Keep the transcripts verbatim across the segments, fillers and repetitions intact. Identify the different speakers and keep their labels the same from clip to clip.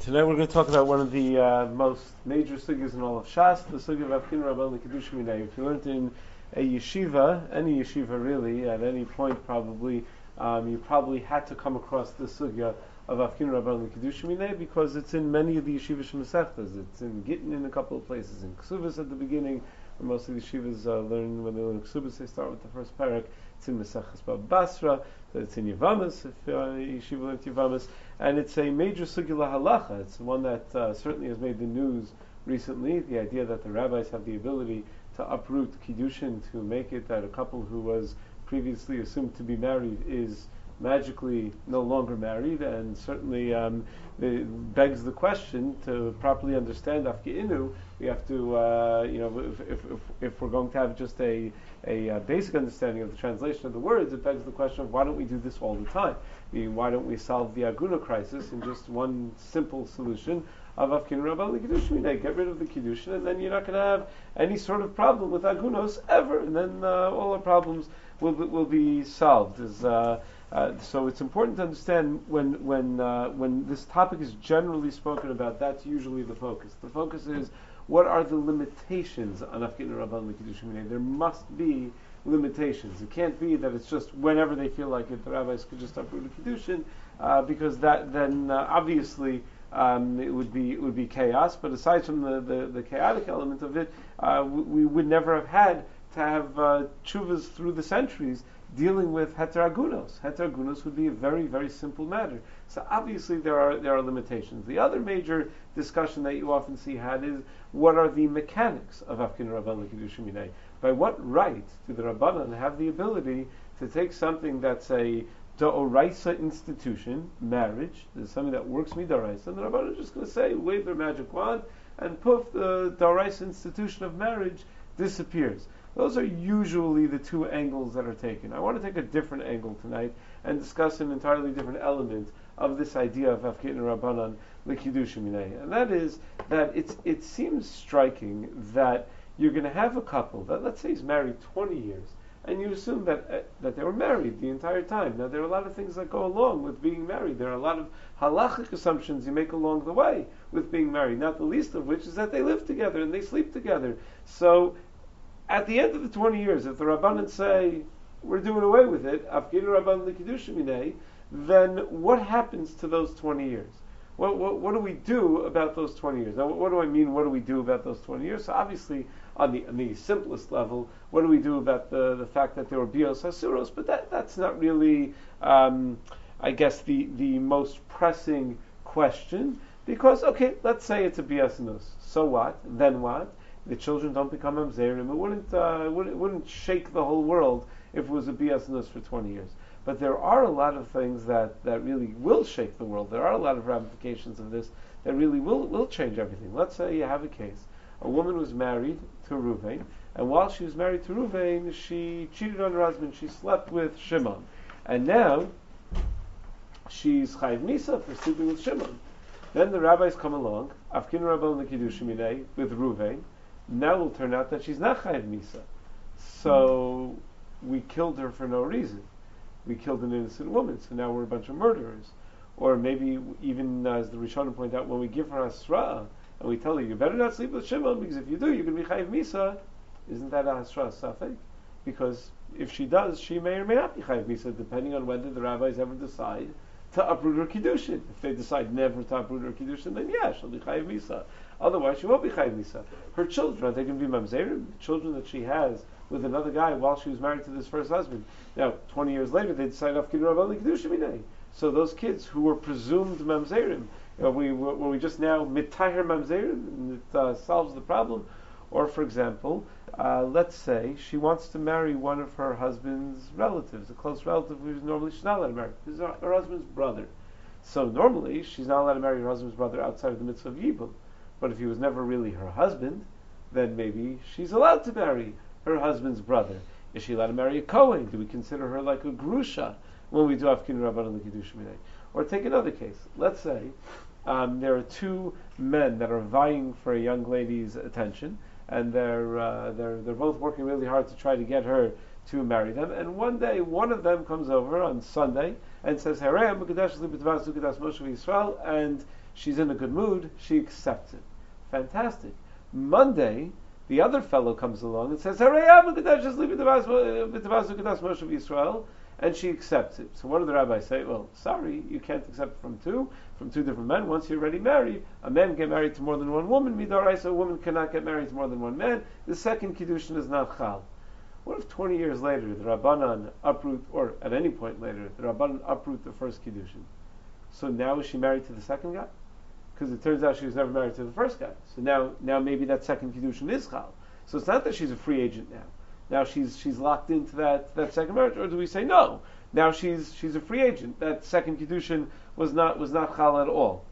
Speaker 1: Today we're going to talk about one of the uh, most major sugyas in all of Shas, the sugya of Avkin Rabban L'Kiddush Minay. If you learned in a yeshiva, any yeshiva really, at any point probably, um, you probably had to come across the sugya of Avkin Rabban L'Kiddush Minay because it's in many of the yeshivas Masechtas. It's in Gittin in a couple of places, in Ksubas at the beginning, where most of the yeshivas uh, learn, when they learn Ksubas, they start with the first parak. It's in Mesechus Bab Basra, so it's in Yavamas, if uh, yeshiva learned Yavamas, and it's a major sugya halacha. It's one that uh, certainly has made the news recently. The idea that the rabbis have the ability to uproot kiddushin, to make it that a couple who was previously assumed to be married is magically no longer married, and certainly um, it begs the question, to properly understand Afki'inu, we have to, uh, you know, if, if, if, if we're going to have just a, a, a basic understanding of the translation of the words, it begs the question of why don't we do this all the time? I mean, why don't we solve the Aguna crisis in just one simple solution of Avkin Rabban L'Kiddush Minay? Get rid of the Kiddushin, and then you're not going to have any sort of problem with Agunos ever, and then uh, all our problems will be, will be solved. Is uh, Uh, so it's important to understand when when uh, when this topic is generally spoken about, that's usually the focus. The focus is, what are the limitations on Afkin Rabban L'Kiddush Minay? There must be limitations. It can't be that it's just whenever they feel like it, the rabbis could just uproot a Kiddushin, uh, because that then uh, obviously um, it would be it would be chaos. But aside from the, the, the chaotic element of it, uh, we, we would never have had to have uh, tshuvas through the centuries dealing with heteragunos. Heteragunos would be a very, very simple matter. So obviously there are there are limitations. The other major discussion that you often see had is, what are the mechanics of Afkin Rabban L'Kiddush Minay? By what right do the Rabbanan have the ability to take something that's a D'oraisa institution, marriage, there's something that works midoraisa, and the Rabbanan are just going to say, wave their magic wand, and poof, the D'oraisa institution of marriage disappears. Those are usually the two angles that are taken. I want to take a different angle tonight and discuss an entirely different element of this idea of Afkin Rabbanan L'Kiddush Minay. And that is that it's, it seems striking that you're going to have a couple that, let's say, is married twenty years, and you assume that uh, that they were married the entire time. Now, there are a lot of things that go along with being married. There are a lot of halachic assumptions you make along the way with being married, not the least of which is that they live together and they sleep together. So, at the end of the twenty years, if the Rabbanan say, we're doing away with it, Afkin Rabban L'Kiddush Minay, then what happens to those twenty years? What, what, what do we do about those twenty years? Now, what, what do I mean, what do we do about those twenty years? So obviously, on the, on the simplest level, what do we do about the, the fact that there were bios hasuros? But that, that's not really, um, I guess, the, the most pressing question. Because, okay, let's say it's a bios nus. So what? Then what? The children don't become mamzerim. It wouldn't, uh, it wouldn't, it wouldn't shake the whole world if it was a bias nus for twenty years. But there are a lot of things that, that really will shake the world. There are a lot of ramifications of this that really will, will change everything. Let's say you have a case. A woman was married to Ruvain, and while she was married to Ruvain, she cheated on her husband. She slept with Shimon. And now, she's chayiv misa for sleeping with Shimon. Then the rabbis come along, Afkin Rabban L'Kiddush Minay, with Ruvain. Now it will turn out that she's not chayiv misa. So we killed her for no reason. We killed an innocent woman, so now we're a bunch of murderers. Or maybe even, as the Rishonim point out, when we give her hasra and we tell her, you better not sleep with Shimon, because if you do, you're going to be chayiv misa, isn't that a hasra safek? Because if she does, she may or may not be chayiv misa, depending on whether the rabbis ever decide to uproot her kiddushin. If they decide never to uproot her kiddushin, then yeah, she'll be chayiv misa. Otherwise, she won't be chayiv misa. Her children, are they going to be mamzerim? Children that she has with another guy while she was married to this first husband. Now, twenty years later, they decide Afkin Rabban L'Kiddush Minay. So those kids who were presumed mamzerim, are we were we just now mitaher mamzerim, and it uh, solves the problem? Or, for example, uh, let's say she wants to marry one of her husband's relatives, a close relative who's normally she's not allowed to marry. This is her, her husband's brother. So normally she's not allowed to marry her husband's brother outside of the mitzvah of yibum. But if he was never really her husband, then maybe she's allowed to marry her husband's brother. Is she allowed to marry a Kohen? Do we consider her like a grusha when we do Afkin Rabban L'Kiddush Minay? Or take another case. Let's say um, there are two men that are vying for a young lady's attention, and they're uh, they're they're both working really hard to try to get her to marry them. And one day, one of them comes over on Sunday and says, "Harei Mekadesh li b'tavas Zukadas Moshe v'Yisrael," and she's in a good mood, she accepts it. Fantastic. Monday, the other fellow comes along and says, Israel, and she accepts it. So what do the rabbis say? Well, sorry, you can't accept from two, from two different men. Once you're already married, a man can get married to more than one woman. Midoraisa, a woman cannot get married to more than one man. The second kiddushin is not chal. What if twenty years later the Rabbanan uproot, or at any point later, the Rabbanan uproot the first kiddushin? So now is she married to the second guy? Because it turns out she was never married to the first guy. So now, now maybe that second kiddushin is chal. So it's not that she's a free agent now. Now she's she's locked into that, that second marriage, or do we say no? Now she's she's a free agent. That second kiddushin was not was not chal at all.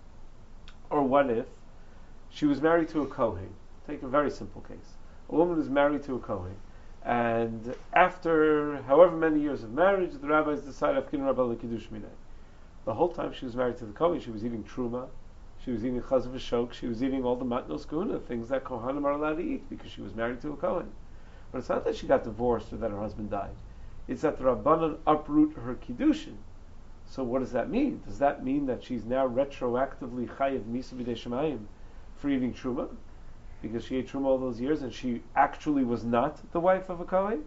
Speaker 1: Or what if she was married to a kohen? Take a very simple case. A woman is married to a kohen, and after however many years of marriage, the rabbis decide afkin rabba lekiddush minay. The whole time she was married to the kohen, she was eating truma, she was eating chaz v'shok, she was eating all the matnos kahuna, things that kohanim are allowed to eat because she was married to a kohen. But it's not that she got divorced or that her husband died. It's that the Rabbanan uproot her kiddushin. So what does that mean? Does that mean that she's now retroactively chayiv misa b'dei shemayim for eating truma? Because she ate truma all those years and she actually was not the wife of a kohen?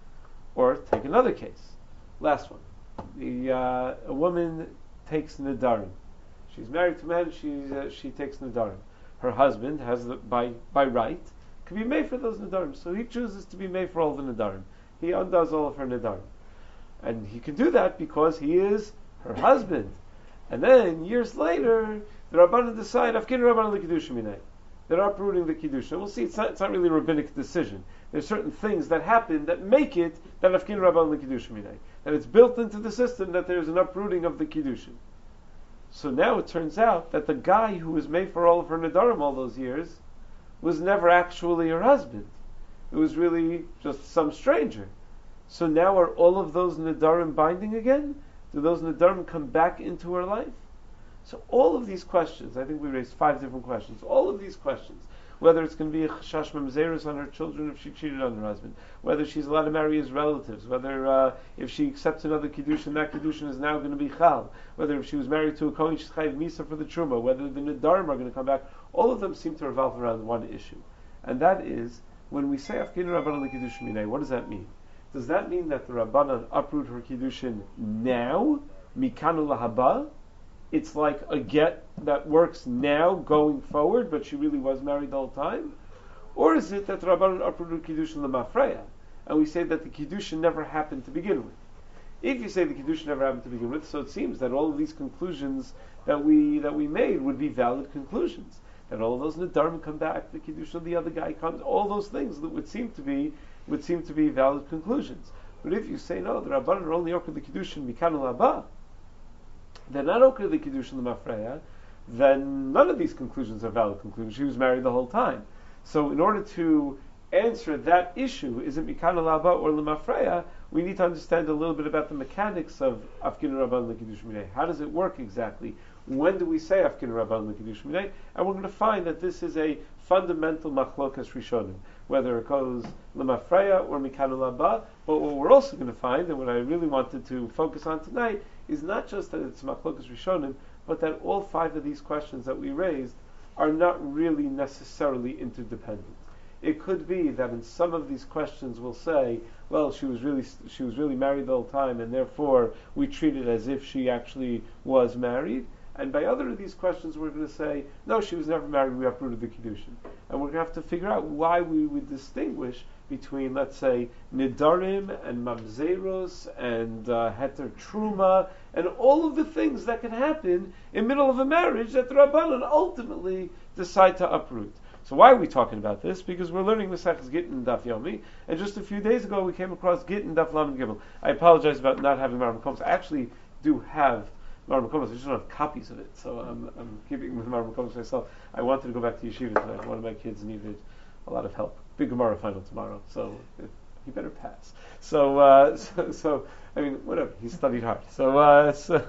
Speaker 1: Or take another case. Last one. The, uh, a woman takes nedarim. She's married to a man, she's, uh, she takes nedarim. Her husband has, the, by, by right, can be made for those nedarim. So he chooses to be made for all the nedarim. He undoes all of her nedarim. And he can do that because he is her husband. And then, years later, the Rabbanan decide, Afkin Rabbanan l'Kiddush minay. They're uprooting the Kiddush. And we'll see, it's not, it's not really a rabbinic decision. There's certain things that happen that make it that Afkin Rabbanan l'Kiddush minay. That it's built into the system that there's an uprooting of the Kiddushin. So now it turns out that the guy who was made for all of her nedarim all those years was never actually her husband. It was really just some stranger. So now are all of those nedarim binding again? Do those nedarim come back into her life? So all of these questions, I think we raised five different questions, all of these questions, whether it's going to be a chashash mamzerus on her children if she cheated on her husband, whether she's allowed to marry his relatives, whether uh, if she accepts another kiddushin, that kiddushin is now going to be chal, whether if she was married to a kohen, she's chayiv misa for the truma, whether the nedarim are going to come back, all of them seem to revolve around one issue. And that is, when we say afkin rabbanan l'kiddushin minay, what does that mean? Does that mean that the rabbanan uproot her kiddushin now, mikanu lahaba? It's like a get that works now going forward, but she really was married the whole time? Or is it that the rabbanan uprooted kiddushin l'mafreya, and we say that the kiddushin never happened to begin with? If you say the kiddushin never happened to begin with, so it seems that all of these conclusions that we that we made would be valid conclusions. That all of those nedarim come back, the kiddushin of the other guy comes, all those things that would seem to be would seem to be valid conclusions. But if you say no, the rabbanan are only okra the kiddushin mikanu lahaba, they're not okra the kiddushin l'mafreya, then none of these conclusions are valid conclusions. She was married the whole time. So in order to answer that issue, is it mikanu lahaba or l'mafreya, we need to understand a little bit about the mechanics of afkin rabbanan l'kiddush minay. How does it work exactly? When do we say afkin rabbanan l'kiddush minay? And we're going to find that this is a fundamental machlokas rishonim, whether it goes l'mafreya or mikanu lahaba. But what we're also going to find, and what I really wanted to focus on tonight, is not just that it's machlokas rishonim, but that all five of these questions that we raised are not really necessarily interdependent. It could be that in some of these questions we'll say, well, she was really she was really married the whole time, and therefore we treat it as if she actually was married. And by other of these questions, we're going to say, no, she was never married. We uprooted the kiddushin, and we're going to have to figure out why we would distinguish between, let's say, nidarim and mamzeros and uh, heter truma and all of the things that can happen in the middle of a marriage that the rabbanan ultimately decide to uproot. So why are we talking about this? Because we're learning Maseches Gittin Daf Yomi, and just a few days ago we came across Gittin Daf Lamed Gimel. I apologize about not having Mar Makomos. I actually do have Mar Makomos. I just don't have copies of it, so I'm, I'm keeping with Mar Makomos myself. I wanted to go back to yeshiva tonight. One of my kids needed a lot of help. Big Gemara final tomorrow, so he better pass. So, uh, so, so, I mean, whatever. He studied hard. So, uh, so.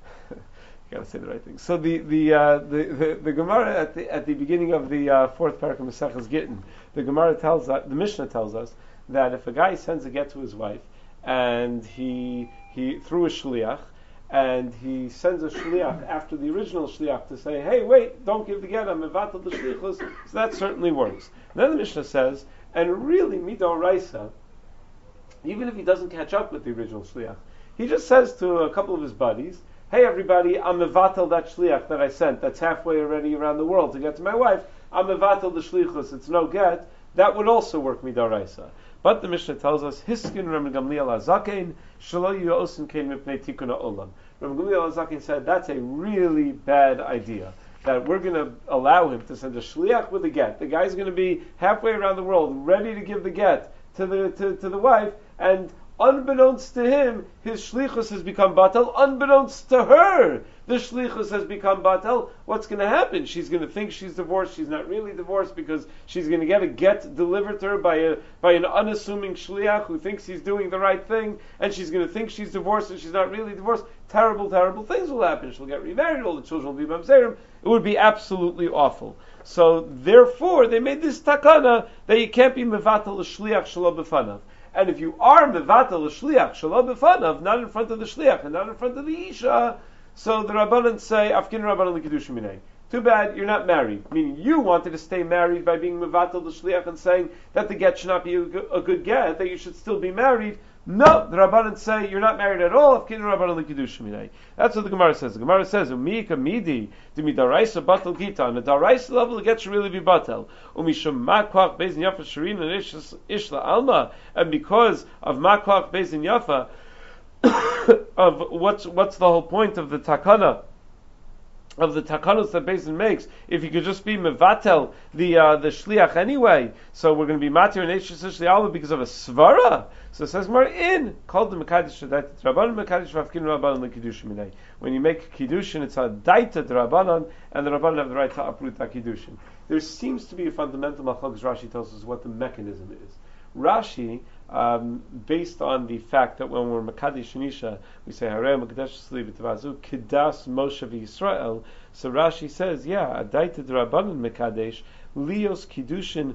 Speaker 1: Gotta say the right thing. So the the uh, the, the the Gemara at the at the beginning of the uh, fourth parak of Maseches Gittin, the Gemara tells us, the Mishnah tells us that if a guy sends a get to his wife and he he through a shliach, and he sends a shliach after the original shliach to say, hey, wait, don't give the get, I'm mevatel the shlichus, so that certainly works. And then the Mishnah says, and really, midoraisa, even if he doesn't catch up with the original shliach, he just says to a couple of his buddies, hey everybody, I'm mevatel that shliach that I sent, that's halfway already around the world to get to my wife, I'm mevatel the shlichus, it's no get, that would also work midoraisa. But the Mishnah tells us, Hiskin Rabbi Gamliel Azaken Shelo Yosin Kein Mipnei Tikkun Ha'olam. Rabbi Gamliel Azaken said that's a really bad idea. That we're going to allow him to send a shliach with a get. The guy's going to be halfway around the world, ready to give the get to the to, to the wife, and unbeknownst to him, his shlichus has become batel. Unbeknownst to her, the shlichus has become batel. What's going to happen? She's going to think she's divorced. She's not really divorced because she's going to get a get delivered to her by a by an unassuming shliach who thinks he's doing the right thing, and she's going to think she's divorced and she's not really divorced. Terrible, terrible things will happen. She'll get remarried. All the children will be mamzerim. It would be absolutely awful. So therefore, they made this takana that you can't be mevatel a shliach shelo b'fanav. And if you are mevatel a shliach shelo b'fanav, not in front of the shliach and not in front of the isha, so the rabbanan say afkin rabbanan l'kedusha minay. Too bad you're not married. Meaning you wanted to stay married by being mevatel the shliach and saying that the get should not be a good, a good get, that you should still be married. No, the rabbanan say you're not married at all. Afkin rabbanan l'kedusha minay. That's what the Gemara says. The Gemara says umika midi to midaraisa batel gita. On the daraisa level, the get should really be batel. Umishum makwach bezin yafa shirin and ishla alma, and because of makwach bezin yafa, of what's what's the whole point of the takana, of the takanos that Bezin makes, if you could just be mevatel the uh, the shliach anyway, so we're going to be matir and eishes alma because of a svara. So it says more in called the mekadosh rabbanon mekadosh v'afkin rabbanon l'kiddushin minay. When you make kiddushin, it's a daita drabanan, and the rabbanon have the right to uproot that kiddushin. There seems to be a fundamental machlokes. Rashi tells us what the mechanism is. Rashi, um, based on the fact that when we're Makadesh Nisha, we say Harei Makadesh Sli B'Tavazu Kedas Moshe V'Yisrael. So Rashi says, yeah, Adaita D'Rabbanan Mekadesh Lios Kiddushin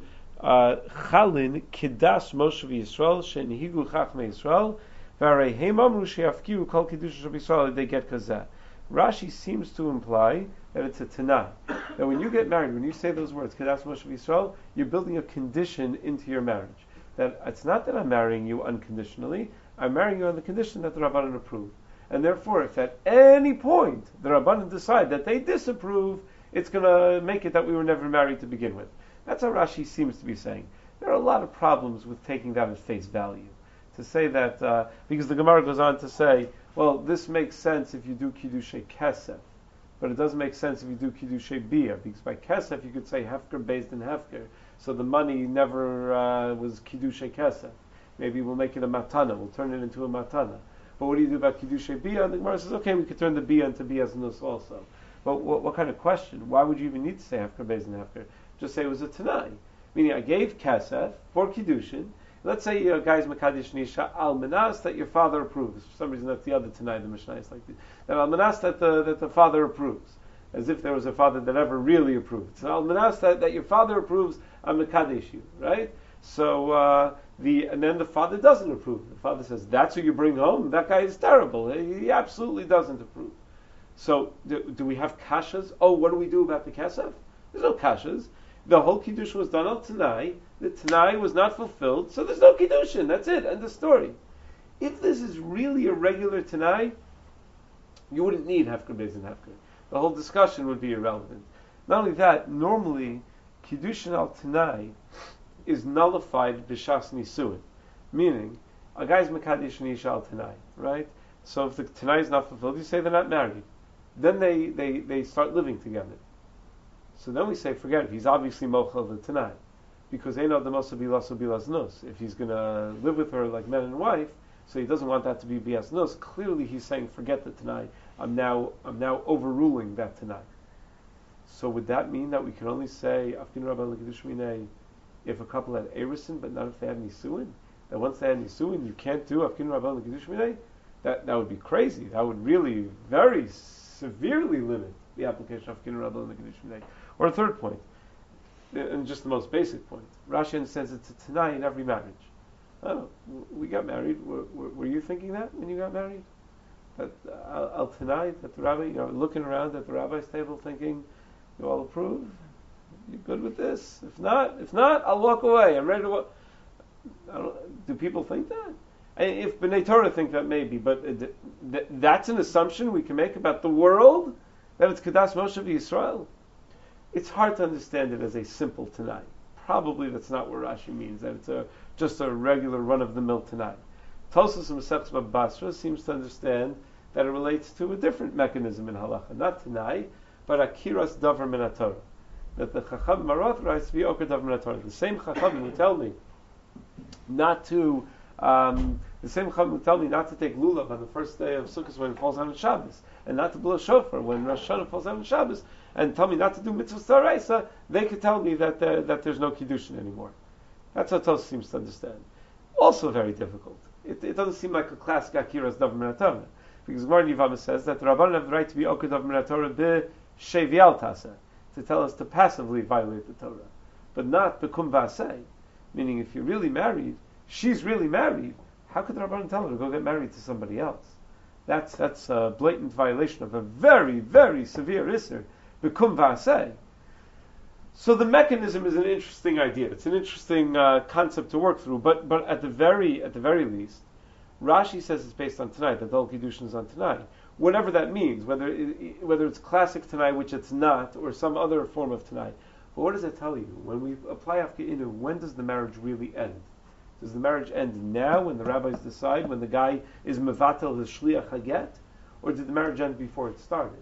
Speaker 1: Chalin Kedas Moshe V'Yisrael She'Nihigu Chachmei Yisrael V'Harei Heim Amru She'Afkiu Kol Kiddushin Shel Yisrael they get Kazeh. Rashi seems to imply that it's a Tanai. That when you get married, when you say those words, Kedas Moshe V'Yisrael, you're building a condition into your marriage. That it's not that I'm marrying you unconditionally, I'm marrying you on the condition that the Rabbanan approve. And therefore, if at any point the Rabbanan decide that they disapprove, it's going to make it that we were never married to begin with. That's how Rashi seems to be saying. There are a lot of problems with taking that at face value. To say that, uh, because the Gemara goes on to say, well, this makes sense if you do Kiddushay Kesef, but it doesn't make sense if you do Kiddushay Bia, because by Kesef you could say Hefker based in Hefker. So the money never uh, was Kiddushay Kesef. Maybe we'll make it a matana. We'll turn it into a matana. But what do you do about Kiddushay Bia? And the Gemara says, okay, we could turn the Bia into Bia's Nus also. But what, what kind of question? Why would you even need to say Hefker Beis and Hefker? Just say it was a Tanai. Meaning I gave Kesef for Kiddushin. Let's say your guy's Mekadesh Nisha Al Manas that your father approves. For some reason that's the other Tanai, the Mishnah is like this. That Al Manas that the, that the father approves. As if there was a father that ever really approved. So Al Manas that, that your father approves, I'm Mekadesh you, right? So uh, the and then the father doesn't approve. The father says, that's who you bring home? That guy is terrible. He absolutely doesn't approve. So do, do we have kashas? Oh, what do we do about the kesef? There's no kashas. The whole kiddush was done on Tanai. The Tanai was not fulfilled, so there's no kiddushin. That's it. End of story. If this is really a regular Tanai, you wouldn't need Hefker Beis and Hefker. The whole discussion would be irrelevant. Not only that, normally kiddushin al Tanai is nullified b'shas nisuin, meaning a guy's mekadesh and isha al Tanai, right? So if the Tanai is not fulfilled, you say they're not married. Then they, they, they start living together. So then we say, forget it. He's obviously mochel the Tanai, because eino demosa bilas bilas nus. If he's going to live with her like man and wife, so he doesn't want that to be bias nus. Clearly, he's saying, forget the Tanai. I'm now I'm now overruling that Tanai. So would that mean that we can only say Afkin Rabban L'Kiddush Minei if a couple had Erisin, but not if they had Nisuin? That once they had Nisuin, you can't do Afkin Rabban L'Kiddush Minei? That that would be crazy. That would really very severely limit the application of Afkin Rabban L'Kiddush Minei. Or a third point, and just the most basic point. Rashi understands it's a Tanai in every marriage. Oh, we got married. Were, were, were you thinking that when you got married? that uh, al tonight that the rabbi, you know, looking around at the rabbi's table, thinking, "You all approve? You good with this? If not, if not, I'll walk away. I'm ready to walk." I don't, do people think that? And if B'nai Torah think that, maybe, but uh, th- th- that's an assumption we can make about the world, that it's Kedas Moshe v'Yisrael. It's hard to understand it as a simple Tanai. Probably that's not what Rashi means, that it's a, just a regular run-of-the-mill Tanai. Tosfos in Masechtas Baba Basra seems to understand that it relates to a different mechanism in halacha, not Tanai, but Akiras Davar Min HaTorah. That the Chacham Maroth writes V'Oker Davar Min HaTorah. The same Chacham who tell me not to, um, the same Chacham who tell me not to take lulav on the first day of Sukkot when it falls on Shabbos, and not to blow shofar when Rosh Hashanah falls on Shabbos, and tell me not to do mitzvah d'oraisa, they could tell me that there, that there's no kiddushin anymore. That's what Tosfos seems to understand. Also very difficult. It, it doesn't seem like a classic akiras davar min haTorah, because Gemara Yevama says that the Rabbanan have the right to be oked davar min haTorah b'shevial tasa, to tell us to passively violate the Torah, but not b'kum v'asei. Meaning, if you're really married, she's really married. How could the Rabbanan tell her to go get married to somebody else? That's that's a blatant violation of a very very severe isser. B'kum v'asei. So the mechanism is an interesting idea. It's an interesting uh, concept to work through. But but at the very at the very least, Rashi says it's based on Tanai. That the whole kiddushin is on Tanai. Whatever that means, whether it, whether it's classic Tanai, which it's not, or some other form of Tanai. But what does it tell you? When we apply Afka Inu, when does the marriage really end? Does the marriage end now, when the rabbis decide, when the guy is mevatel his shliach haget, or did the marriage end before it started?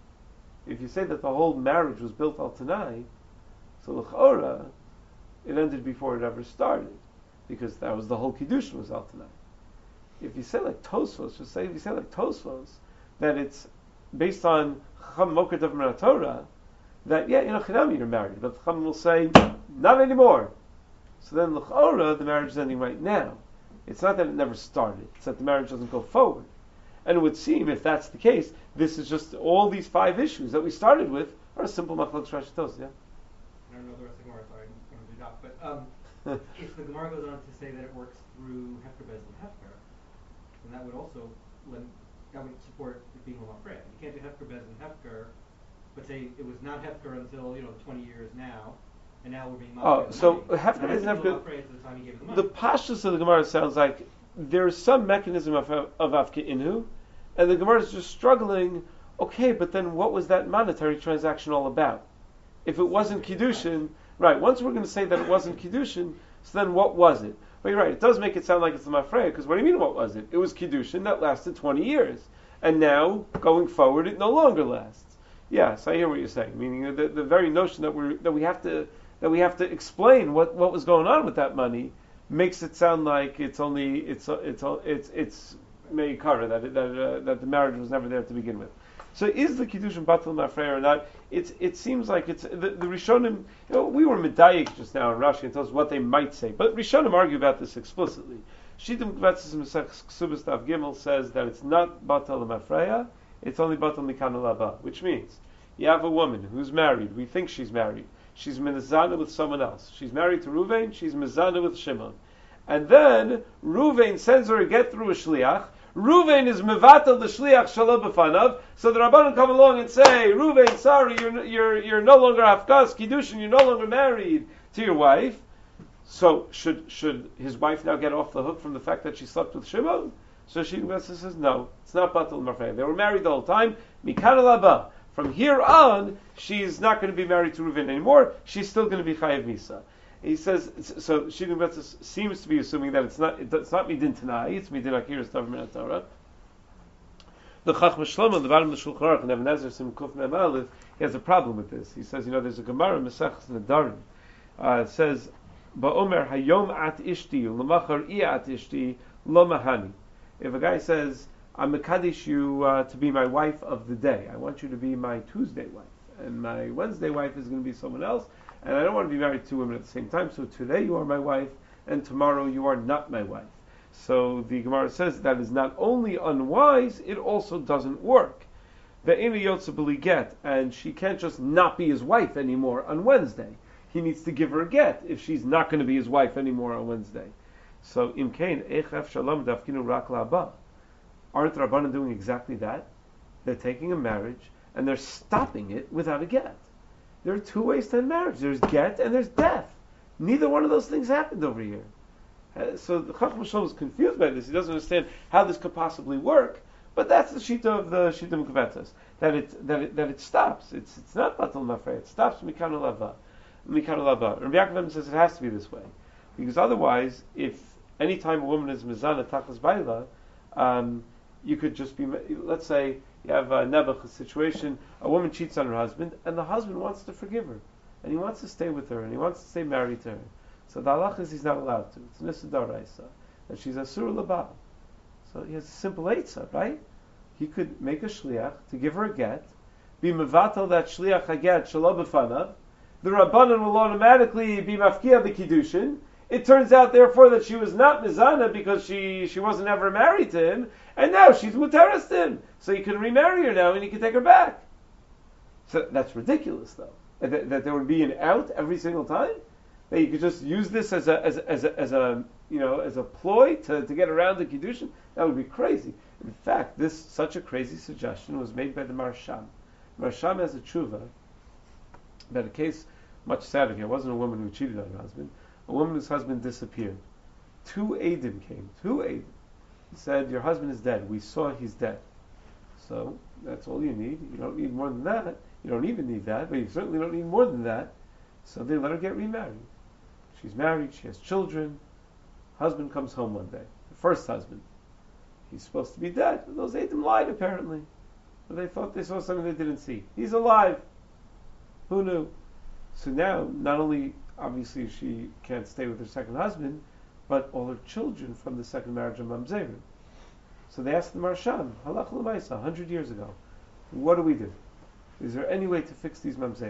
Speaker 1: If you say that the whole marriage was built al Tanai, so l'chora, it ended before it ever started, because that was the whole kiddushin was al Tanai. If you say like Tosfos, just say if you say like Tosfos, that it's based on Chacham Moker Davar Min HaTorah, that yeah, you know, Chinami, you're married, but Chacham will say not anymore. So then l'chora, the marriage is ending right now. It's not that it never started; it's that the marriage doesn't go forward. And it would seem, if that's the case, this is just all these five issues that we started with are a simple machlokes Rashi Tosfos. Yeah.
Speaker 2: I don't know the rest of the Gemara, sorry, I'm going to do that. But um, if the Gemara goes on to say that it works through Hefker Bez and Hefker, then that would also lend, that would support it being Lamafreya. You can't do Hefker Bez and Hefker, but say it was not Hefker until, you know, twenty years now, and now we're being Mafreya.
Speaker 1: Oh, so Hefker Bez and Hefker, the, the pashtus of the Gemara sounds like there's some mechanism of, of Afka Inhu, and the Gemara is just struggling, okay, but then what was that monetary transaction all about? If it wasn't Kiddushin, right, once we're going to say that it wasn't Kiddushin, so then what was it? But you're right, it does make it sound like it's the Mafreya, because what do you mean what was it? It was Kiddushin that lasted twenty years. And now, going forward, it no longer lasts. Yes, I hear what you're saying, meaning the, the very notion that we that we have to that we have to explain what, what was going on with that money makes it sound like it's only it's it's it's it's meikara, that it, that uh, that the marriage was never there to begin with. So is the kiddushin batal mafreya or not? It's it seems like it's the, the Rishonim. You know, we were medayik just now in Rashi and tells us what they might say, but Rishonim argue about this explicitly. Shittim Kvetzes Mesech Ksubas Tav Gimel says that it's not batal mafreya, it's only batal mikan laba, which means you have a woman who's married. We think she's married. She's mezana with someone else. She's married to Ruvain. She's mezana with Shimon, and then Ruvain sends her a get through a shliach. Ruvain is mevatel the shliach shalom b'fanav. So the Rabbanan come along and say, Ruvain, sorry, you're you're you're no longer hafkas kiddushin. You're no longer married to your wife. So should should his wife now get off the hook from the fact that she slept with Shimon? So she says, no, it's not batal mafreya. They were married the whole time. Mikan laba. From here on, she's not going to be married to Ruvain anymore. She's still going to be chayav misa. He says, so Shittim Kvetzes seems to be assuming that it's not it's not midin tanai, it's midin akiras davar min haTorah. The Chacham Shlomo, the bottom of the Shulchan Aruch, and Even Ezer Sim Kuf Mem Aleph, he has a problem with this. He says, you know, there's a Gemara Mesechus Nedarim. Uh, it says, Ba'omer hayom at ishti, l'machar i at ishti, lo mahani. If a guy says, I'm mekadesh you uh, to be my wife of the day, I want you to be my Tuesday wife, and my Wednesday wife is going to be someone else, and I don't want to be married to two women at the same time, so today you are my wife, and tomorrow you are not my wife. So the Gemara says that is not only unwise, it also doesn't work. The Ina Yotzabili get, and she can't just not be his wife anymore on Wednesday. He needs to give her a get if she's not going to be his wife anymore on Wednesday. So Imkain Echef Shalom Dafkinu Rak Laba. aren't the Rabbanan doing exactly that? They're taking a marriage and they're stopping it without a get. There are two ways to end marriage. There's get and there's death. Neither one of those things happened over here. Uh, so the Chacham Shalom is confused by this. He doesn't understand how this could possibly work. But that's the shita of the shita Mukvetas, that it that it that it stops. It's it's not batal mafrei. It stops mikanu lava, mikanu lava. Rabbi Yaakov says it has to be this way, because otherwise, if any time a woman is mizana tachas baila, um, you could just be. Let's say you have a nebuch situation. A woman cheats on her husband, and the husband wants to forgive her, and he wants to stay with her, and he wants to stay married to her. So the halach is he's not allowed to. It's nisa d'oraisa, that she's asur l'bal. So he has a simple eitzah, right? He could make a shliach to give her a get, be mevatel that shliach haget shelo b'fanav. The rabbanon will automatically be mafkia the kiddushin. It turns out, therefore, that she was not mizana because she, she wasn't ever married to him, and now she's muteres to him. So he can remarry her now, and he can take her back. So that's ridiculous, though. That, that there would be an out every single time. That you could just use this as a as a, as a, as a you know as a ploy to, to get around the kiddushin. That would be crazy. In fact, this such a crazy suggestion was made by the Marsham. Marsham has a tshuva about a case much sadder here. It wasn't a woman who cheated on her husband. A woman whose husband disappeared. Two Eidim came. Two Eidim. He said, "Your husband is dead. We saw he's dead." So that's all you need. You don't need more than that. You don't even need that, but you certainly don't need more than that. So they let her get remarried. She's married. She has children. Husband comes home one day. The first husband. He's supposed to be dead. Those Eidim lied, apparently. But they thought they saw something they didn't see. He's alive. Who knew? So now, not only, obviously, she can't stay with her second husband, but all her children from the second marriage of Mamzerim. So they asked the Marsham, halach l'maisa, a hundred years ago, what do we do? Is there any way to fix these Mamzerim?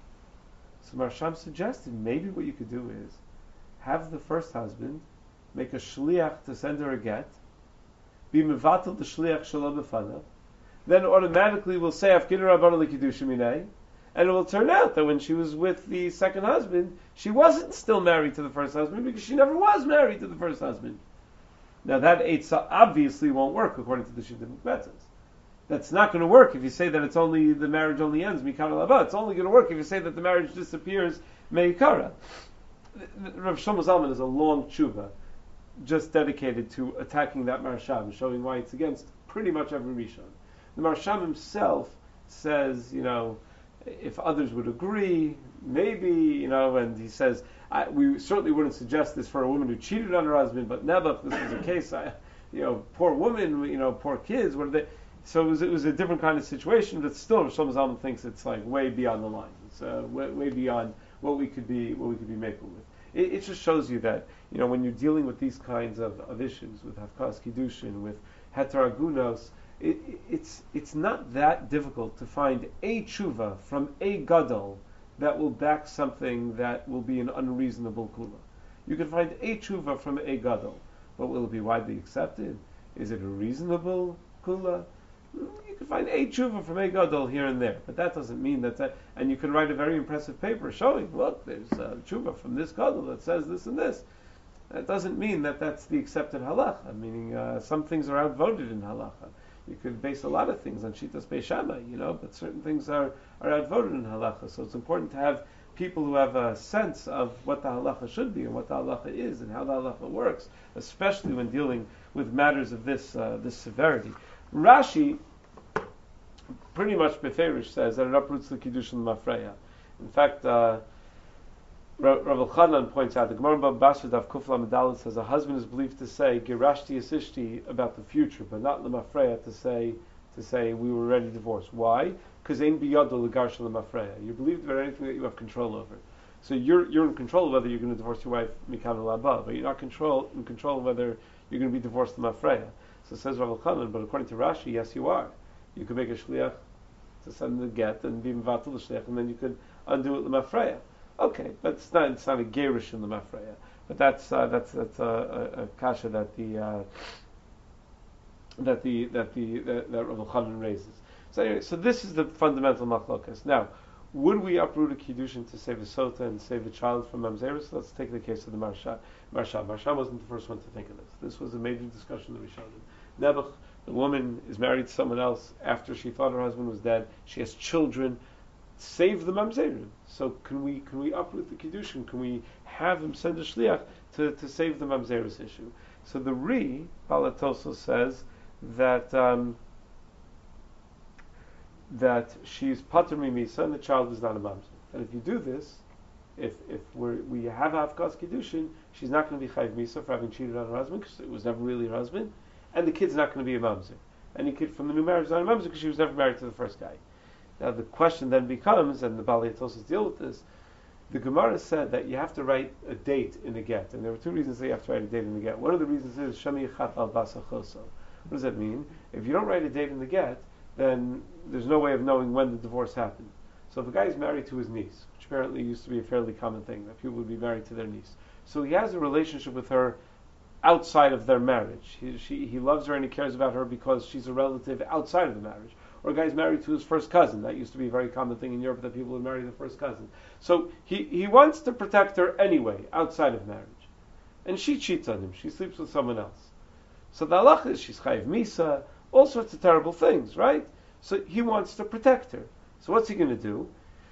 Speaker 1: So Marsham suggested, maybe what you could do is, have the first husband make a shliach to send her a get, be mevatel the shliach shelo b'fanav, then automatically we'll say afkinu rabbanon l'kiddushin minei, and it will turn out that when she was with the second husband, she wasn't still married to the first husband because she never was married to the first husband. Now that eitzah obviously won't work according to the Shita Mukvetas. That's not going to work if you say that it's only the marriage only ends mikara lava. It's only going to work if you say that the marriage disappears meikara. Rav Shlomo Zalman is a long tshuva just dedicated to attacking that Marsham, showing why it's against pretty much every Rishon. The Marsham himself says, you know, if others would agree, maybe, you know, and he says, I, we certainly wouldn't suggest this for a woman who cheated on her husband, but Nebuch, this was a case, I, you know, poor woman, you know, poor kids, what are they? So it was, it was a different kind of situation, but still, Rav Shlomo Zalman thinks it's like way beyond the line. It's uh, way, way beyond what we could be, what we could be making with. It, it just shows you that, you know, when you're dealing with these kinds of, of issues, with Hafkas Kiddushin, with Heteragunos, It, it's it's not that difficult to find a tshuva from a gadol that will back something that will be an unreasonable kula. You can find a tshuva from a gadol, but will it be widely accepted? Is it a reasonable kula? You can find a tshuva from a gadol here and there, but that doesn't mean that, that and you can write a very impressive paper showing, look, there's a tshuva from this gadol that says this and this. That doesn't mean that that's the accepted halacha, meaning uh, some things are outvoted in halacha. You could base a lot of things on Shitas Beis Shammai, you know, but certain things are, are outvoted in halacha. So it's important to have people who have a sense of what the halacha should be and what the halacha is and how the halacha works, especially when dealing with matters of this uh, this severity. Rashi pretty much beferish says that it uproots the kiddushin mafreya. In fact, uh, Rav Elchanan points out the Gemara Bava Basra Daf Kufla Medalad says a husband is believed to say Girashti Asishti about the future, but not Lemafreya to say to say we were already divorced. Why? Because Ein Biyado Legarsha Lemafreya. You're believed about anything that you have control over. So you're you're in control of whether you're going to divorce your wife Mikan Laba, but you're not control in control of whether you're going to be divorced Lemafreya. So says Rav Elchanan, but according to Rashi, yes you are. You could make a shliach to send the get and be mvatul the shliach, and then you could undo it Lemafreya. Okay, but it's not, it's not a gerish in the mafreya, but that's uh, that's that's a, a, a kasha that the uh, that the that the that, that Rav Elchanan raises. So anyway, so this is the fundamental machlokas. Now, would we uproot a kiddushin to save a sota and save a child from mamzeris? Let's take the case of the Marsha. Marsha. Marsha wasn't the first one to think of this. This was a major discussion in the Rishonim. Nebuch The woman is married to someone else after she thought her husband was dead. She has children. Save the mamzerim. So can we can we uproot the kiddushin? Can we have him send a shliach to, to save the mamzeris issue? So the Ri Balatoso says that um, that she's pater mimisa and the child is not a mamzer. And if you do this, if if we're, we have Hafkas Kiddushin, she's not going to be Chayv Misa for having cheated on her husband because it was never really her husband, and the kid's not going to be a mamzer. Any kid from the new marriage is not a mamzer because she was never married to the first guy. Now the question then becomes, and the Balei Tosas deal with this, the Gemara said that you have to write a date in the get, and there were two reasons that you have to write a date in the get. One of the reasons is Shemi Yichat Al Basa Choso. What does that mean? If you don't write a date in the get, then there's no way of knowing when the divorce happened. So if a guy is married to his niece, which apparently used to be a fairly common thing, that people would be married to their niece, so he has a relationship with her outside of their marriage. He, she, he loves her and he cares about her because she's a relative outside of the marriage. Or a guy's married to his first cousin. That used to be a very common thing in Europe, that people would marry their first cousin. So he, he wants to protect her anyway, outside of marriage. And she cheats on him. She sleeps with someone else. So the halach is she's chayiv misa, all sorts of terrible things, right? So he wants to protect her. So what's he going to do?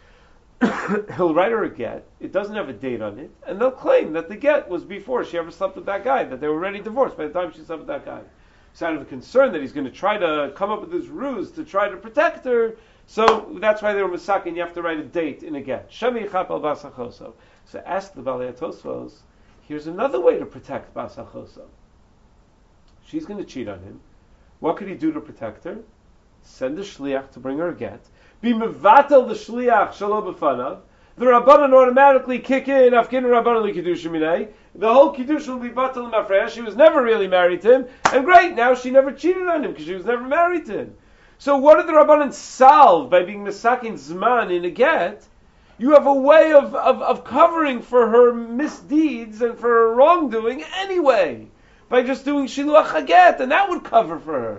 Speaker 1: He'll write her a get. It doesn't have a date on it. And they'll claim that the get was before she ever slept with that guy, that they were already divorced by the time she slept with that guy. So out of a concern that he's going to try to come up with this ruse to try to protect her, so that's why they were masakin. You have to write a date in a get. Shemi Yichap Al Basa Choso. So ask the Balei Tosfos, here's another way to protect Basa Choso. She's going to cheat on him. What could he do to protect her? Send a shliach to bring her a get. Be mevatel the shliach shalo b'fanav. The Rabbanan automatically kick in Afkin Rabbanan Kiddush Minei. The whole Kiddush will be batal mafreya. She was never really married to him, and great, now she never cheated on him because she was never married to him. So what did the Rabbanan solve by being Mesakin Zman in a get? You have a way of, of, of covering for her misdeeds and for her wrongdoing anyway, by just doing Shiluach HaGet, and that would cover for her.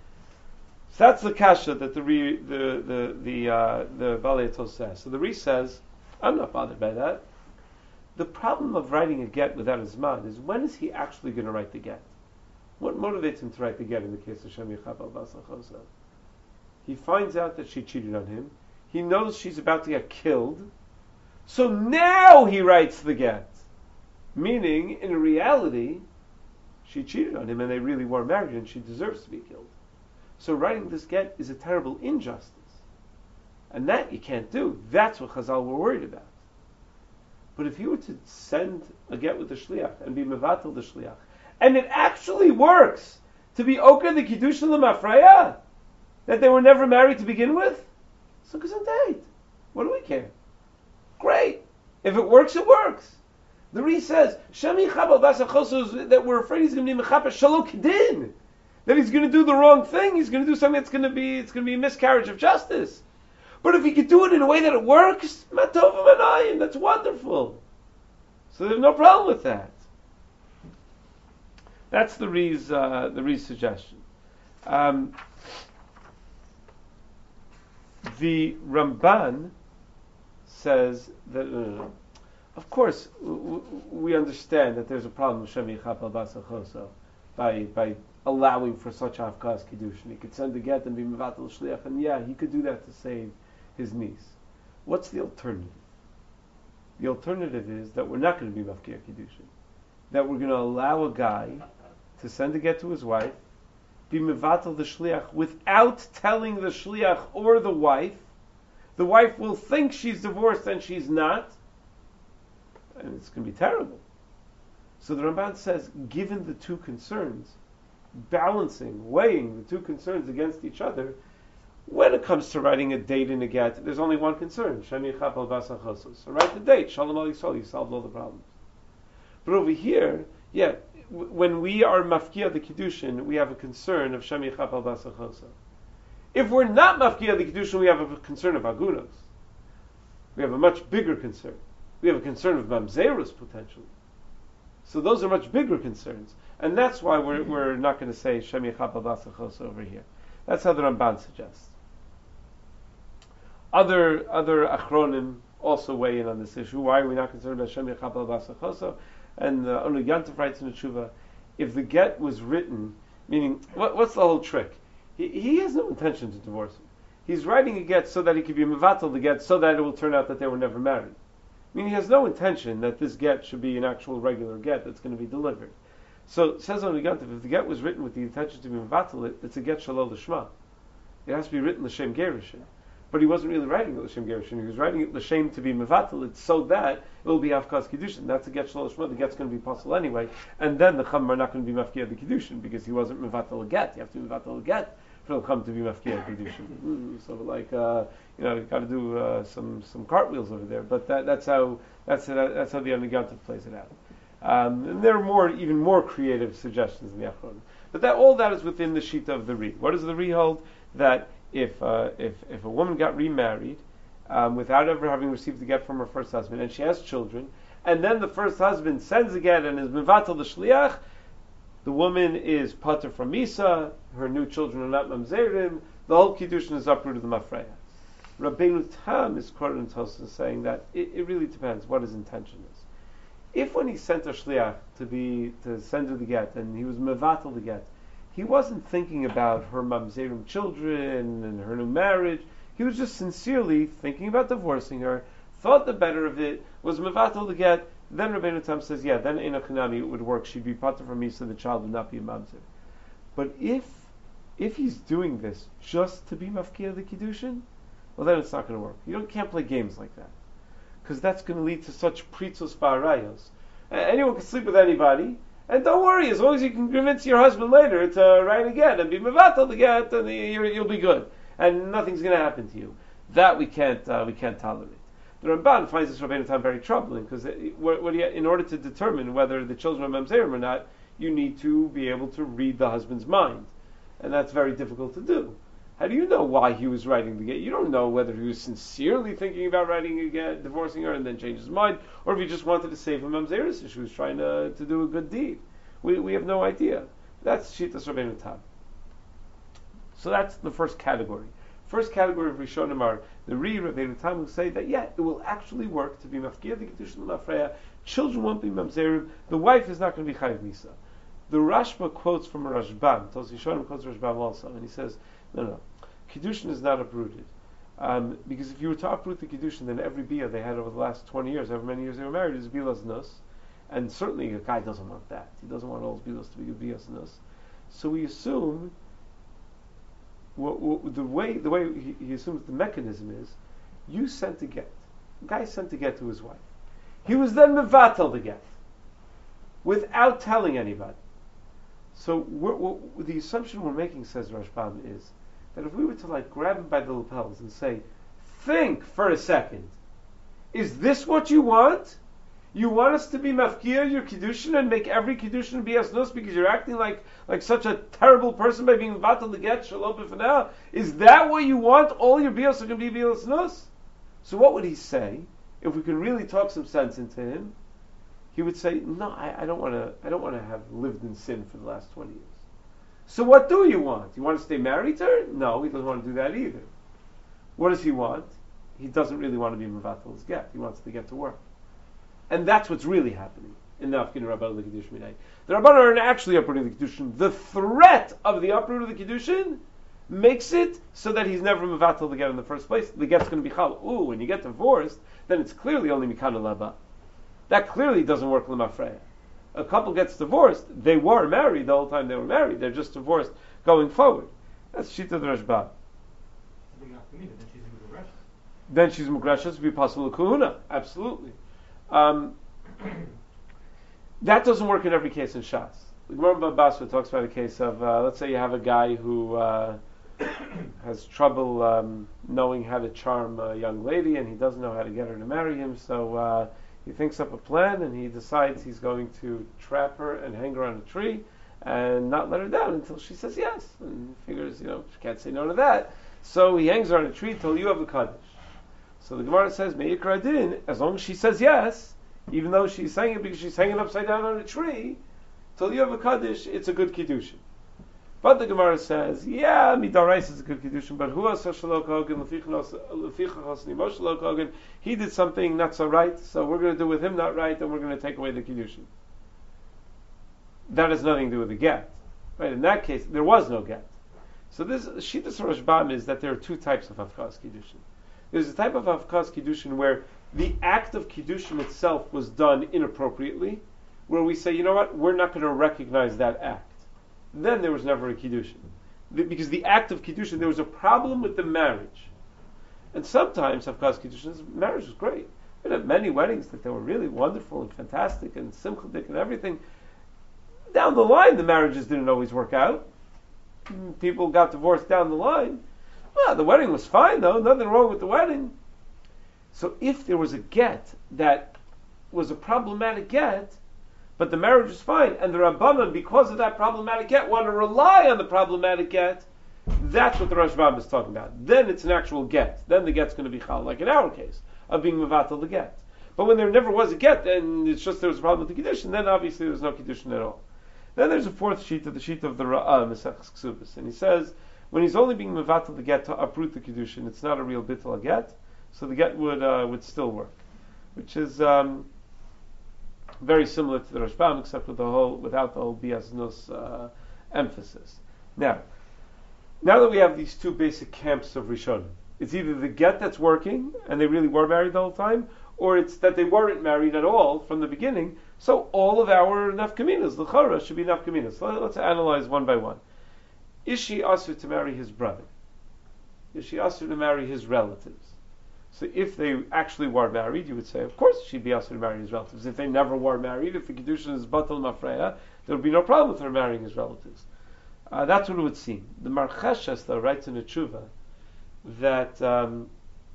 Speaker 1: So that's the kasha that the re, the the the uh, the Balei Tos says. So the Re says, I'm not bothered by that. The problem of writing a get without a zman is, when is he actually going to write the get? What motivates him to write the get in the case of Shemi Yichap Al Basa Choso? He finds out that she cheated on him. He knows she's about to get killed. So now he writes the get. Meaning, in reality, she cheated on him and they really were married and she deserves to be killed. So writing this get is a terrible injustice. And that you can't do. That's what Chazal were worried about. But if you were to send a get with the shliach and be mevatel the shliach, and it actually works to be oker the kiddush l'mafreya, that they were never married to begin with, so gesundheit. What do we care? Great. If it works, it works. The Re says, Shemi Yichap Al Basa Choso, that we're afraid he's going to be mechaper shalo kedin, that he's going to do the wrong thing. He's going to do something that's going to be, it's going to be a miscarriage of justice. But if he could do it in a way that it works, matov v'manayim, that's wonderful. So there's no problem with that. That's the Re's, uh, the Re's suggestion. Um, the Ramban says that, no, no, no. Of course, w- w- we understand that there's a problem with Shemi Yichap Al Basa Choso by by allowing for such Hafkas Kiddushin. He could send a get and be mevatel shliach, and yeah, he could do that to save his niece. What's the alternative? The alternative is that we're not going to be mafkir kiddushin. That we're going to allow a guy to send a get to his wife, be mevatel the shliach without telling the shliach or the wife. The wife will think she's divorced and she's not, and it's going to be terrible. So the Ramban says, given the two concerns, balancing, weighing the two concerns against each other, when it comes to writing a date in a get, there's only one concern, Shemi Yichap Al Basa Choso. So write the date, Shalom Al Yisrael, you solved all the problems. But over here, yeah, w- when we are mafkia the Kiddushin, we have a concern of Shemi Yichap Al Basa Choso. If we're not mafkia the Kiddushin, we have a concern of agunos. We have a much bigger concern. We have a concern of mamzerus, potentially. So those are much bigger concerns. And that's why we're, we're not going to say Shemi Yichap Al Basa Choso over here. That's how the Ramban suggests. Other other achronim also weigh in on this issue. Why are we not concerned about Shemi Yichap Al Basa Choso? And uh, Onu Yantav writes in the Tshuva, if the get was written Meaning, what, what's the whole trick? He, he has no intention to divorce her. He's writing a get so that he could be mevatel the get, so that it will turn out that they were never married. Meaning, he has no intention that this get should be an actual regular get that's going to be delivered. So, it says on the Gantiv, if the get was written with the intention to be mevatel it, it's a get shalol l'shma. It has to be written l'shem gerushin. But he wasn't really writing it l'shem gerushin. He was writing it l'shem to be mevatel it, so that it will be hafkas kiddushin. That's a get shalol l'shma. The get's going to be possible anyway, and then the chum are not going to be mafkia the kiddushin because he wasn't mevatel a get. You have to be mevatel a get for the chum to be mafkia kiddushin. Mm, so like uh, you know, you got to do uh, some some cartwheels over there. But that, that's how that's uh, that's how the Anagantiv plays it out. Um, and there are more, even more creative suggestions in the Achronim. But that all that is within the sheet of the Ri. What does the Ri hold? That if uh, if if a woman got remarried um, without ever having received the get from her first husband, and she has children, and then the first husband sends a get and is mevatel the shliach, the woman is pater from Misa, her new children are not mamzerim, the whole kiddushin is uprooted the mafreya. Rabbeinu Tam is quoted in Tosfos saying that it, it really depends what his intention is. If when he sent a shliach to be to send her the get and he was mevatel the get, he wasn't thinking about her mamzerim children and her new marriage. He was just sincerely thinking about divorcing her. Thought the better of it was mevatel the get. Then Rabbeinu Tam says, yeah, then Eina Chanami it would work. She'd be pater from me, so the child would not be a mamzer. But if if he's doing this just to be mafkia the kiddushin, well then it's not going to work. You don't can't play games like that. Because that's going to lead to such pritzus ba'arayos. Anyone can sleep with anybody, and don't worry, as long as you can convince your husband later to write again and be mevatel the get, then you'll be good, and nothing's going to happen to you. That we can't uh, we can't tolerate. The Ramban finds this Rabbeinu Tam very troubling because what, what you, in order to determine whether the children are mamzerim or not, you need to be able to read the husband's mind, and that's very difficult to do. How do you know why he was writing the get? You don't know whether he was sincerely thinking about writing a get, divorcing her, and then changed his mind, or if he just wanted to save a mamzeris, she was trying to, to do a good deed. We we have no idea. That's Shittas Rabbeinu Tam. So that's the first category. First category of Rishonim are the Ri Rabbeinu Tam who say that yeah, it will actually work to be mafkia the kiddushin l'mafreya. Children won't be mamzerim. The wife is not going to be chayiv misa. The Rashba quotes from a Rashbam. Tos Rishonim quotes Rashbam also, and he says, no, no, kiddushin is not uprooted. Um, because if you were to uproot the kiddushin, then every bia they had over the last twenty years, however many years they were married, is bilas nus. And certainly a guy doesn't want that. He doesn't want all his bilas to be bilas nus. So we assume what, what, the way the way he, he assumes the mechanism is, you sent a get. The guy sent a get to his wife. He was then mevatel the get without telling anybody. So we're, we're, the assumption we're making, says Rashbam, is that if we were to like grab him by the lapels and say, think for a second, is this what you want? You want us to be mafkia your kiddushin and make every kiddushin be asnus because you're acting like like such a terrible person by being vatal to get shalom b'fanah? Is that what you want? All your bios are going to be bios nus? So what would he say if we could really talk some sense into him? He would say, no, I, I don't want to. I don't want to have lived in sin for the last twenty years. So what do you want? You want to stay married to her? No, he doesn't want to do that either. What does he want? He doesn't really want to be mevatel's get. He wants to get to work. And that's what's really happening in the Afghan Rabban the Kiddush Minay. The Rabban aren't actually uprooting the Kiddushin. The threat of the uproot of the Kiddushin makes it so that he's never mevatel the get in the first place. The get's going to be chal. Ooh, when you get divorced, then it's clearly only mikana laba. That clearly doesn't work l'mafreya. A couple gets divorced, they were married the whole time they were married. They're just divorced going forward. That's Shita Rashba. Then she's mugrasha to be possible kahuna. Absolutely. Um, that doesn't work in every case in Shas. The Gemara Basra talks about a case of, uh, let's say you have a guy who uh, has trouble um, knowing how to charm a young lady, and he doesn't know how to get her to marry him, so uh, he thinks up a plan, and he decides he's going to trap her and hang her on a tree, and not let her down until she says yes, and figures, you know, she can't say no to that. So he hangs her on a tree till you have a kaddish. So the Gemara says, Me'ikra din, as long as she says yes, even though she's saying it because she's hanging upside down on a tree, till you have a kaddish, it's a good kiddushin. But the Gemara says, yeah, midarais is a good kiddushin, but hu asa shalok hogan, lefichachos nimo shalok hogan, he did something not so right, so we're going to do with him not right, and we're going to take away the kiddushin. That has nothing to do with the get. Right? In that case, there was no get. So this Shitas Rashbam is that there are two types of Hafkas Kiddushin. There's a type of Hafkas Kiddushin where the act of Kiddushin itself was done inappropriately, where we say, you know what, we're not going to recognize that act. Then there was never a Kiddushin. The, because the act of Kiddushin, there was a problem with the marriage. And sometimes Hafkas Kiddushin's marriage was great. There have many weddings that they were really wonderful and fantastic and simchadik and everything. Down the line, the marriages didn't always work out. People got divorced down the line. Well, the wedding was fine though, nothing wrong with the wedding. So if there was a get that was a problematic get, but the marriage was fine, and the Rabbanan, because of that problematic get, want to rely on the problematic get, that's what the Rashbam is talking about. Then it's an actual get. Then the get's going to be chal, like in our case, of being mevatel the get. But when there never was a get, and it's just there was a problem with the Kiddushin, then obviously there was no Kiddushin at all. Then there's a fourth sheet of the sheet of the Ra'ah, Mesechus Ksubis, and he says, when he's only being mevatel the get to uproot the Kiddushin, it's not a real bittul get, so the get would uh, would still work, which is um, very similar to the Rashbam, except with the whole without the whole bias nus uh, emphasis. Now, now that we have these two basic camps of Rishonim, it's either the get that's working and they really were married the whole time, or it's that they weren't married at all from the beginning. So all of our nafkaminas, the chara, should be nafkaminas. So let's analyze one by one. Is she asur to marry his brother? Is she asur to marry his relatives? So if they actually were married, you would say, of course she'd be asur to marry his relatives. If they never were married, if the Kiddushin is batal mafreya, there would be no problem with her marrying his relatives. Uh, that's what it would seem. The Marcheshes, though, writes in a tshuva that, um,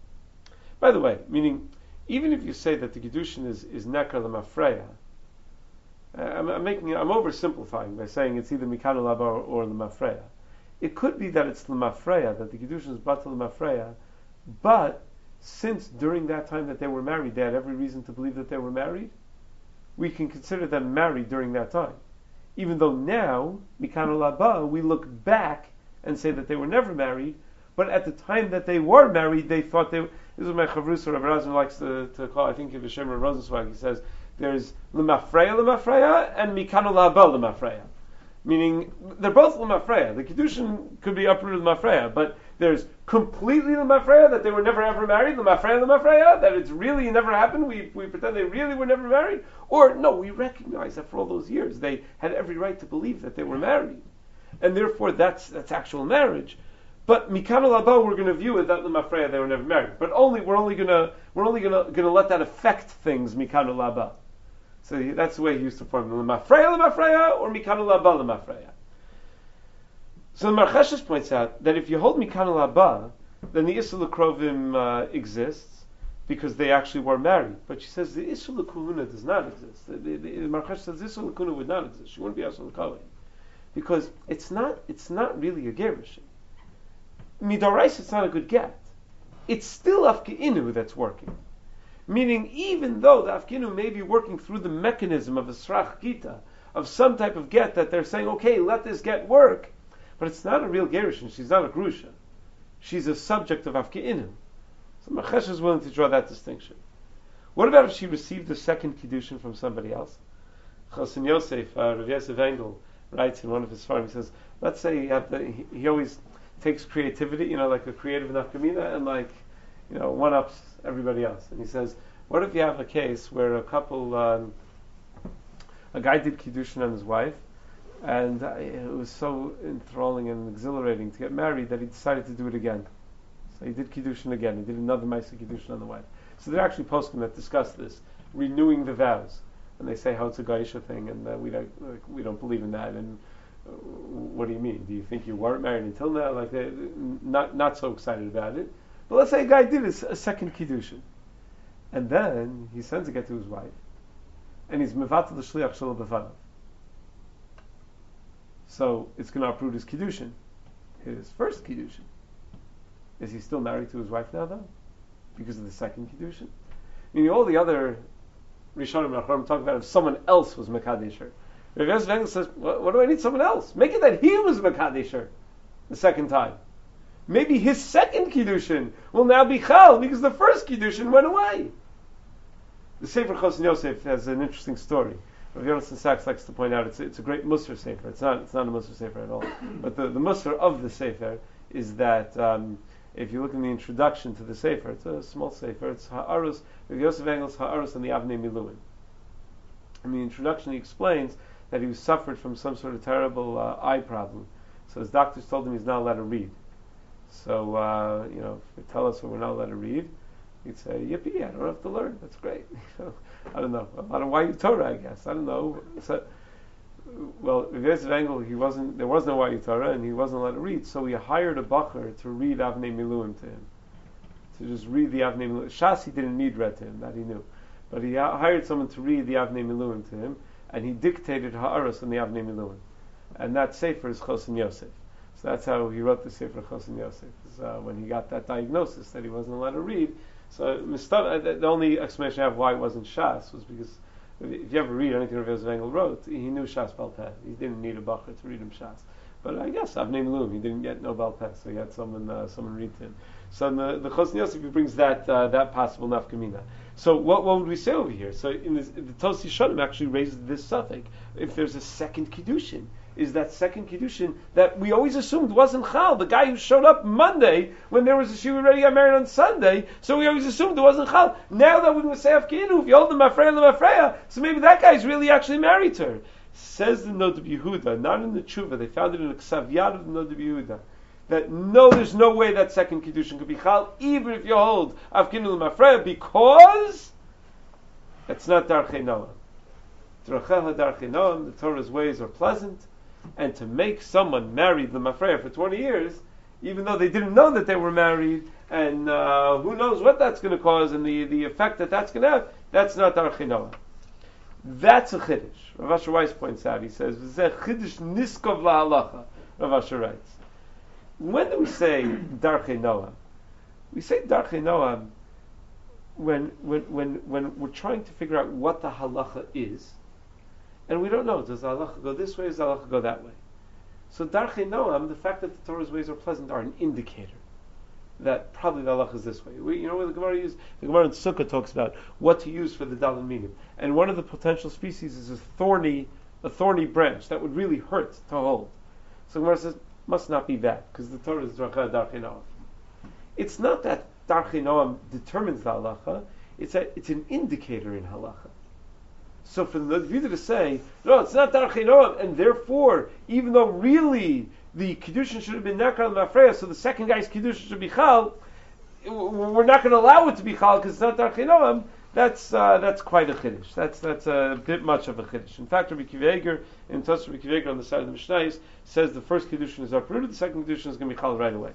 Speaker 1: by the way, meaning, even if you say that the Kiddushin is, is nekar l'mafreya, uh, I'm, I'm making, I'm oversimplifying by saying it's either mikana laba or, or l'mafreya. It could be that it's l'mafreya, that the Kiddushin is batal l'mafreya, but since during that time that they were married, they had every reason to believe that they were married, we can consider them married during that time. Even though now, mikana laba, we look back and say that they were never married, but at the time that they were married, they thought they. This is what my chavrusa Rabbi Razin likes to, to call. I think of Hashem Rosenzweig. He says there's lemafreya lemafreya and mikanu laba lemafreya, meaning they're both lemafreya. The Kiddushin could be uprooted lemafreya, but there's completely lemafreya that they were never ever married. Lemafreya lemafreya that it's really never happened. We we pretend they really were never married, or no, we recognize that for all those years they had every right to believe that they were married, and therefore that's that's actual marriage. But mikana laba, we're going to view it that lemafreya they were never married. But only we're only going to we're only going to going to let that affect things mikana laba. So he, that's the way he used to form lemafreya lemafreya or mikana laba lemafreya. So the Marcheshes points out that if you hold mikana laba, then the Issur L'Krovim uh, exists because they actually were married. But she says the Issur L'Kuhuna does not exist. The, the, the, the Marcheshes says the Issur L'Kuhuna would not exist. She wouldn't be Issur L'Kohen because it's not it's not really a gerushin. Midorais, it's not a good get. It's still Afkeinu that's working. Meaning, even though the Afkeinu may be working through the mechanism of a Srach Gita, of some type of get that they're saying, okay, let this get work, but it's not a real Gerushin, she's not a Grusha. She's a subject of Afkeinu. So Marchesh is willing to draw that distinction. What about if she received a second Kiddushin from somebody else? Chosin Yosef, uh, Rav Yosef Engel, writes in one of his farms, he says, let's say you have the, he, he always takes creativity, you know, like a creative nafkamina, and like, you know, one-ups everybody else. And he says, what if you have a case where a couple, um, a guy did Kiddushin on his wife, and uh, it was so enthralling and exhilarating to get married that he decided to do it again. So he did Kiddushin again. He did another Maisa Kiddushin on the wife. So they're actually poskim that discuss this, renewing the vows. And they say how it's a Gaisha thing, and uh, we don't like, we don't believe in that. And what do you mean? Do you think you weren't married until now? Like, they're not not so excited about it. But let's say a guy did a, a second kiddushin, and then he sends a get to his wife, and he's mevatel the shliach shelo b'fanav. So it's going to uproot his kiddushin, his first kiddushin. Is he still married to his wife now, though, because of the second kiddushin? I mean, all the other Rishonim and Acharonim talk about if someone else was mekadesh. Rav Yosef Engel says, what, what do I need someone else? Make it that he was Makadisher the second time. Maybe his second Kiddushin will now be Chal because the first Kiddushin went away. The Sefer Chosin Yosef has an interesting story. Rav Yonasan Sachs likes to point out it's it's a great Musar Sefer. It's not it's not a Musar Sefer at all. But the, the Musar of the Sefer is that um, if you look in the introduction to the Sefer, it's a small Sefer. It's Ha'arus, Rav Yosef Engel's Ha'arus and the Avnei Miluim. In the introduction, he explains that he was suffered from some sort of terrible uh, eye problem. So his doctors told him he's not allowed to read. So uh, you know, if they tell us we're not allowed to read, he'd say, "Yippee! I don't have to learn. That's great." I don't know. A lot of Wayu Torah, I guess. I don't know. So, well, Rav Yosef Engel, he wasn't. There was no Wayu Torah, and he wasn't allowed to read. So he hired a bacher to read Avnei Miluim to him, to just read the Avnei Miluim. Shas he didn't need read to him, that he knew, but he hired someone to read the Avnei Miluim to him, and he dictated Ha'aras on the Avnei Miluim, and that sefer is Chosin Yosef. So that's how he wrote the sefer Chosin Yosef. Uh, when he got that diagnosis that he wasn't allowed to read. So the only explanation I have why it wasn't Shas was because if you ever read anything Rav Yosef Engel wrote, he knew Shas Bal Peh. He didn't need a bacher to read him Shas. But I guess Avnei Miluim, he didn't get no Bal Peh, so he had someone uh, someone read to him. So in the the Chosin Yosef, he brings that uh, that possible nafkamina. So what what would we say over here? So in this, the Tosi Shonim actually raises this suffix: if there's a second kiddushin, is that second kiddushin that we always assumed wasn't Chal, the guy who showed up Monday when there was a she already got married on Sunday, so we always assumed it wasn't Chal. Now that we Masayaf Kinu, if you hold the Mafreya the Mafreya, so maybe that guy's really actually married to her. Says the Nod of Yehuda, not in the Tshuva, they found it in the Ksav Yad of the Nod of Yehuda, that no, there's no way that second kiddushin could be Chal, even if you hold Avkinu the Mafreya, because it's not Darchei Noam. Dracheha Darchei Noam, the Torah's ways are pleasant. And to make someone marry the Mafreya for twenty years, even though they didn't know that they were married, and uh, who knows what that's going to cause, and the, the effect that that's going to have, that's not Darchei Noam. That's a Chiddush. Rav Asher Weiss points out, he says, V'zeh Chiddush niskov la'alacha, Rav Asher writes. When do we say Darchei Noam? We say Darchei Noam when, when, when, when we're trying to figure out what the halacha is, and we don't know, does the halacha go this way, does the halacha go that way? So Darchei Noam, the fact that the Torah's ways are pleasant, are an indicator that probably the halacha is this way. We, you know what the Gemara use? The Gemara in Sukkah talks about what to use for the Dalan Minim. And one of the potential species is a thorny, a thorny branch that would really hurt to hold. So the Gemara says, must not be that, because the Torah is Darchei Noam. It's not that Darchei Noam determines the halacha, it's, a, it's an indicator in halacha. So for the Yehuda to say, no, it's not Darchei Noam, and therefore, even though really the Kiddushin should have been Nakar Mafreya, so the second guy's Kiddushin should be Chal, we're not going to allow it to be Chal because it's not Darchei Noam, that's uh, that's quite a Chiddush. That's that's a bit much of a Chiddush. In fact, Rabbi Akiva Eiger, in Tosfos Rabbi Akiva Eiger on the side of the Mishnayos, says the first Kiddushin is uprooted, the second Kiddushin is going to be Chal right away.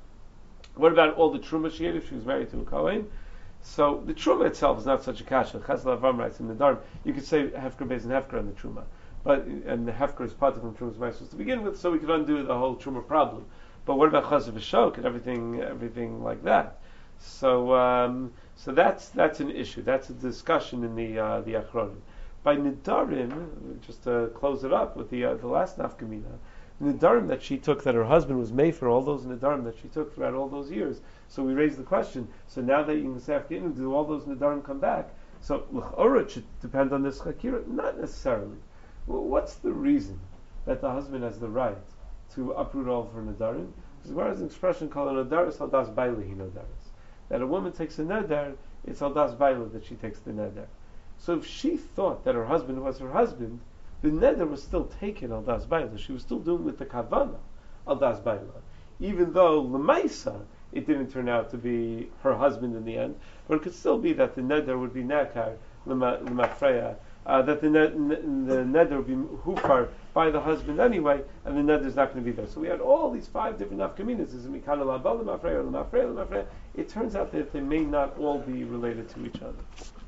Speaker 1: What about all the Truma she had if she was married to a Kohen? So the Truma itself is not such a kasha. Chesed Avram writes in the Darm, you could say Hefker Beis and Hefker on the Truma. But, and the Hefker is part of the Truma's Maisos to begin with, so we could undo the whole Truma problem. But what about Chaz V'Shok and everything, everything like that? So, um, so that's that's an issue. That's a discussion in the uh, the Achronim. By Nidarim, just to close it up with the uh, the last Nafkamina, Nidarim that she took, that her husband was made for, all those Nidarim that she took throughout all those years. So we raised the question. So now that you can say, do all those Nidarim come back? So l'chora should depend on this Chakira? Not necessarily. Well, what's the reason that the husband has the right to uproot all of her Nidarim? Because there is an expression called a Nadaris Haldas Bailihi Nadaris. That a woman takes a Nadar, it's Haldas Baila that she takes the Nadar. So if she thought that her husband was her husband, the Neder was still taken Haldas Baila. She was still doing with the Kavana Haldas Baila. Even though Lemaisa, it didn't turn out to be her husband in the end, but it could still be that the Neder would be Nakar Lemafreya, uh, that the, ne- n- the Neder would be Hufar by the husband anyway, and the Neder is not going to be there. So we had all these five different nafkaminas. Is it Mikana Labal Lemafreya or Lemafreya Lemafreya? It turns out that they may not all be related to each other.